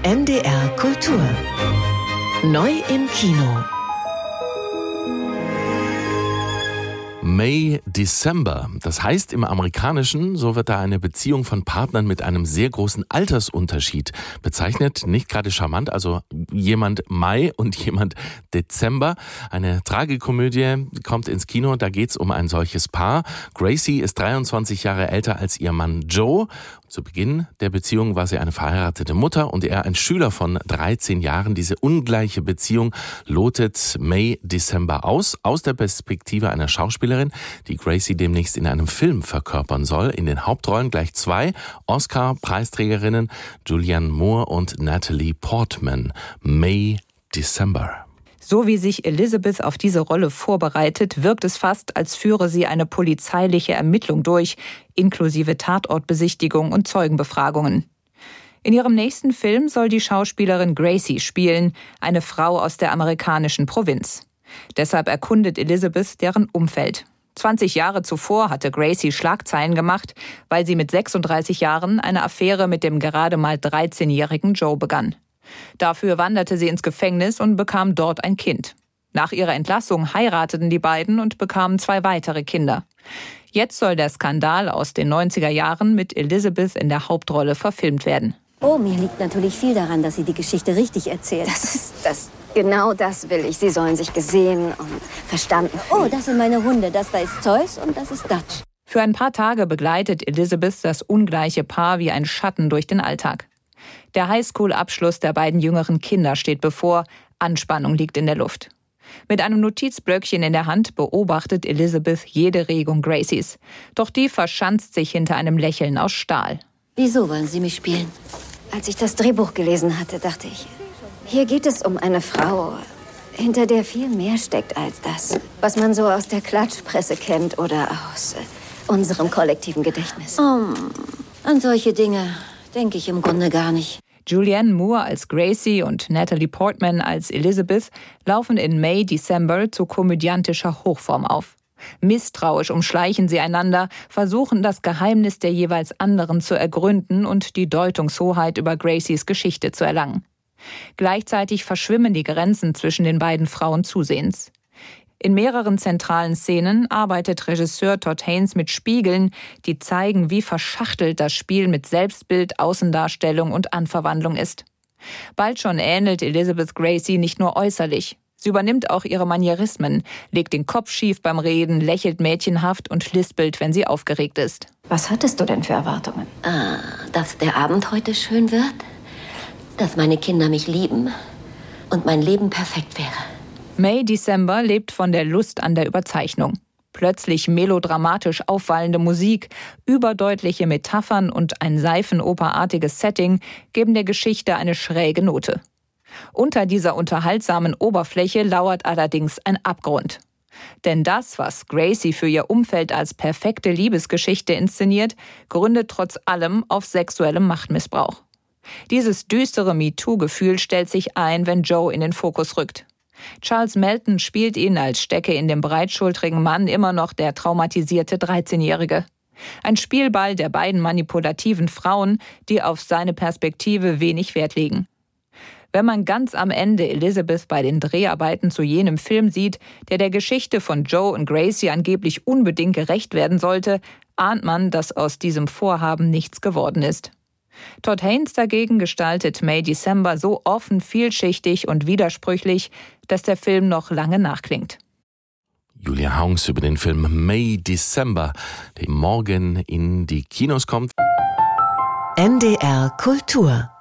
NDR Kultur. Neu im Kino. May December. Das heißt im Amerikanischen, so wird da eine Beziehung von Partnern mit einem sehr großen Altersunterschied bezeichnet. Nicht gerade charmant, also jemand Mai und jemand Dezember. Eine Tragikomödie kommt ins Kino, da geht's um ein solches Paar. Gracie ist 23 Jahre älter als ihr Mann Joe. Zu Beginn der Beziehung war sie eine verheiratete Mutter und er ein Schüler von 13 Jahren. Diese ungleiche Beziehung lotet May December aus der Perspektive einer Schauspielerin, die Gracie demnächst in einem Film verkörpern soll. In den Hauptrollen gleich zwei Oscar-Preisträgerinnen, Julianne Moore und Natalie Portman. May December. So wie sich Elizabeth auf diese Rolle vorbereitet, wirkt es fast, als führe sie eine polizeiliche Ermittlung durch, inklusive Tatortbesichtigung und Zeugenbefragungen. In ihrem nächsten Film soll die Schauspielerin Gracie spielen, eine Frau aus der amerikanischen Provinz. Deshalb erkundet Elizabeth deren Umfeld. 20 Jahre zuvor hatte Gracie Schlagzeilen gemacht, weil sie mit 36 Jahren eine Affäre mit dem gerade mal 13-jährigen Joe begann. Dafür wanderte sie ins Gefängnis und bekam dort ein Kind. Nach ihrer Entlassung heirateten die beiden und bekamen 2 weitere Kinder. Jetzt soll der Skandal aus den 90er Jahren mit Elizabeth in der Hauptrolle verfilmt werden. Oh, mir liegt natürlich viel daran, dass sie die Geschichte richtig erzählt. Genau das will ich. Sie sollen sich gesehen und verstanden fühlen. Oh, das sind meine Hunde. Das da ist Zeus und das ist Dutch. Für ein paar Tage begleitet Elizabeth das ungleiche Paar wie ein Schatten durch den Alltag. Der Highschool-Abschluss der beiden jüngeren Kinder steht bevor. Anspannung liegt in der Luft. Mit einem Notizblöckchen in der Hand beobachtet Elizabeth jede Regung Gracies. Doch die verschanzt sich hinter einem Lächeln aus Stahl. Wieso wollen Sie mich spielen? Als ich das Drehbuch gelesen hatte, dachte ich, hier geht es um eine Frau, hinter der viel mehr steckt als das, was man so aus der Klatschpresse kennt oder aus unserem kollektiven Gedächtnis. An solche Dinge denke ich im Grunde gar nicht. Julianne Moore als Gracie und Natalie Portman als Elizabeth laufen in May December zu komödiantischer Hochform auf. Misstrauisch umschleichen sie einander, versuchen das Geheimnis der jeweils anderen zu ergründen und die Deutungshoheit über Gracies Geschichte zu erlangen. Gleichzeitig verschwimmen die Grenzen zwischen den beiden Frauen zusehends. In mehreren zentralen Szenen arbeitet Regisseur Todd Haynes mit Spiegeln, die zeigen, wie verschachtelt das Spiel mit Selbstbild, Außendarstellung und Anverwandlung ist. Bald schon ähnelt Elizabeth Gracie nicht nur äußerlich. Sie übernimmt auch ihre Manierismen, legt den Kopf schief beim Reden, lächelt mädchenhaft und lispelt, wenn sie aufgeregt ist. Was hattest du denn für Erwartungen? Dass der Abend heute schön wird, dass meine Kinder mich lieben und mein Leben perfekt wäre. May December lebt von der Lust an der Überzeichnung. Plötzlich melodramatisch aufwallende Musik, überdeutliche Metaphern und ein seifenoperartiges Setting geben der Geschichte eine schräge Note. Unter dieser unterhaltsamen Oberfläche lauert allerdings ein Abgrund. Denn das, was Gracie für ihr Umfeld als perfekte Liebesgeschichte inszeniert, gründet trotz allem auf sexuellem Machtmissbrauch. Dieses düstere MeToo-Gefühl stellt sich ein, wenn Joe in den Fokus rückt. Charles Melton spielt ihn, als stecke in dem breitschultrigen Mann immer noch der traumatisierte 13-Jährige. Ein Spielball der beiden manipulativen Frauen, die auf seine Perspektive wenig Wert legen. Wenn man ganz am Ende Elizabeth bei den Dreharbeiten zu jenem Film sieht, der Geschichte von Joe und Gracie angeblich unbedingt gerecht werden sollte, ahnt man, dass aus diesem Vorhaben nichts geworden ist. Todd Haynes dagegen gestaltet May December so offen, vielschichtig und widersprüchlich, dass der Film noch lange nachklingt. Julia Haunks über den Film May December, der morgen in die Kinos kommt. NDR Kultur